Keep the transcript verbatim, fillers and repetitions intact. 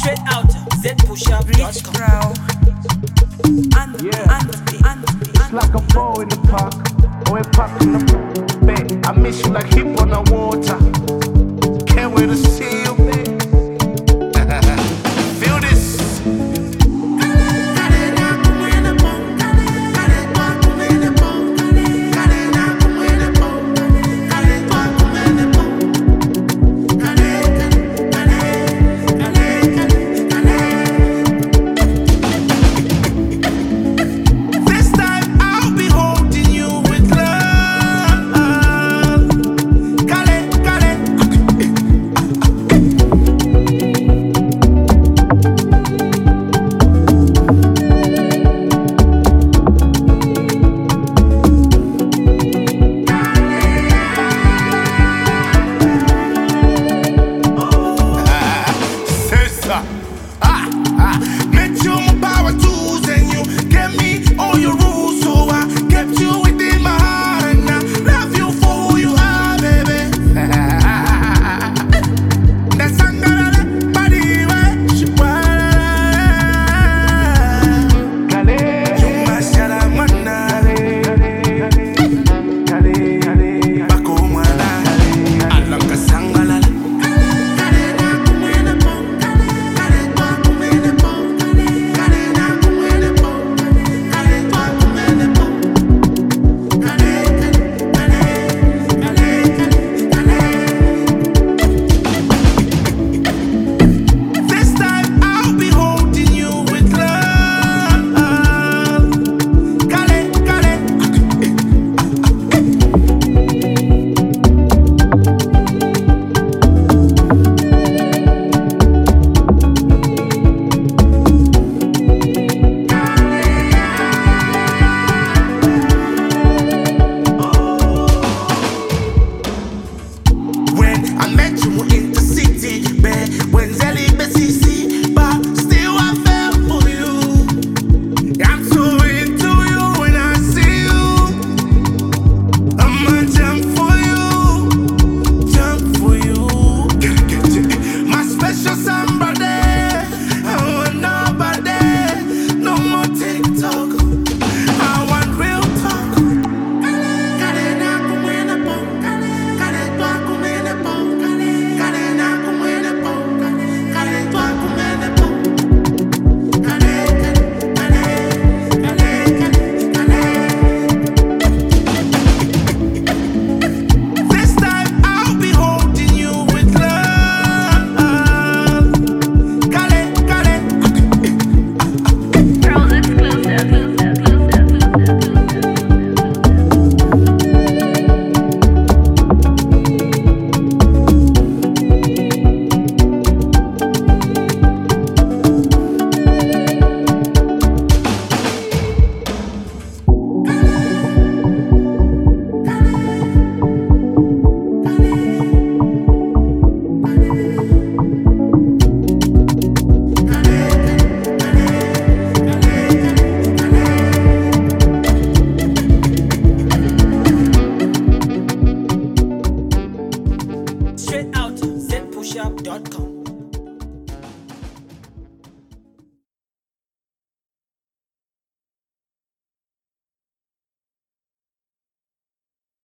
Straight out Z Push Up Rich bro. And Yeah. and and It's like a ball in the park, or a park in the bay. I miss you like hip on the water. Can't wait to see you, babe. Feel this. This time I'll be holding you with love. Kale, kale. Sister, ah, ah, met you my power tools and you gave me all your rules, so I kept you within my heart and I love you for who you are, baby. That's angara, body way, she Kale, you mashara mana, kale, kale, bako mana, alanga sangala. This time I'll be holding you with love. Kale, kale. When I met you in the city, babe, when Zelly B C C, but still I fell for you. I'm so into you when I see you. I'ma jump for you, jump for you. My special somebody, I want nobody, no more TikTok. I want real talk. This time I'll be holding you with love. Kale, kale. Girls exclusive. Straight out Z Push Up dot com.